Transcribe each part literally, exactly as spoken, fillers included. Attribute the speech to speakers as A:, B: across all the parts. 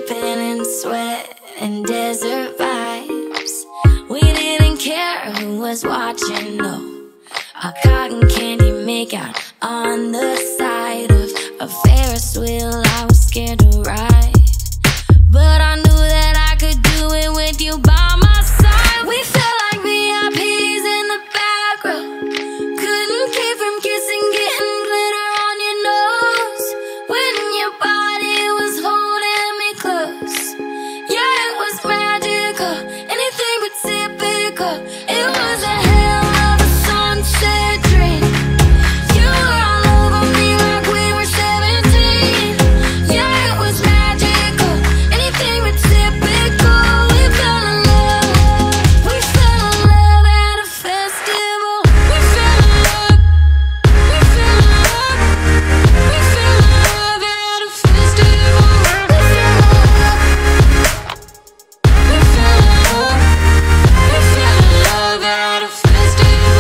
A: dripping in sweat and desert vibes. We didn't care who was watching, no. Our cotton candy makeout on the side of a Ferris wheel I was scared to ride, but I knew that I could do it with you by my side. We felt like V I Ps in the back row, couldn't keep from kissing, getting glitter on your nose when your body was holding me close. Yeah, it was magical, anything but typical. It was a hell of a sunset dream. You were all over me like we were seventeen. Yeah, it was magical, anything but typical. We fell in love, we fell in love at a festival. We fell in love, we fell in love, we fell in love at a festival. We fell in love, we fell in love, we fell in love at a festival.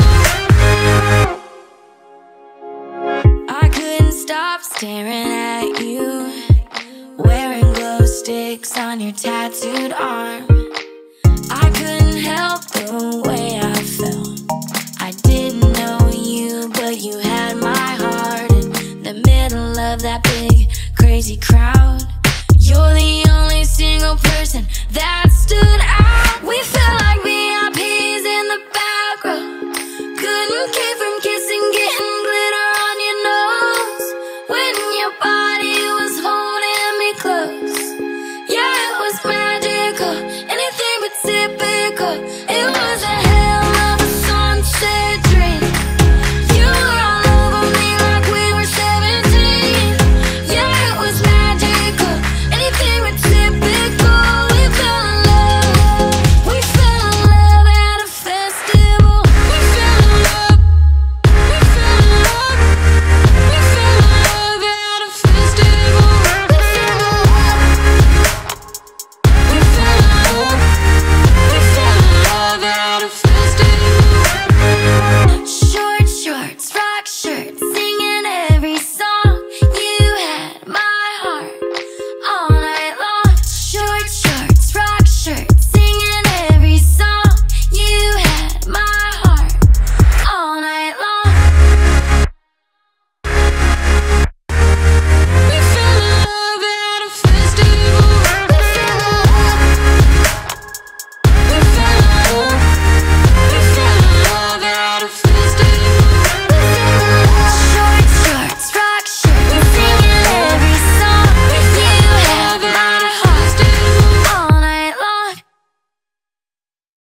A: I couldn't stop staring at you, wearing glow sticks on your tattooed arm. I couldn't help the way I felt. I didn't know you, but you had my heart in the middle of that big, crazy crowd. You're the only single person that stood out. We felt like V I Ps in the back row, couldn't keep from kissing, getting glitter on your nose when your body was holding me close. Yeah, it was magical, anything but typical. It was a hell of a sunset dream. You were all over me like we were seventeen. Yeah, it was magical, anything but typical. We fell in love, we fell in love at a festival. We fell in love, we fell in love, we fell in love at a festival. We fell in love, we fell in love, we fell in love at a festival. Short shorts, rock shirts,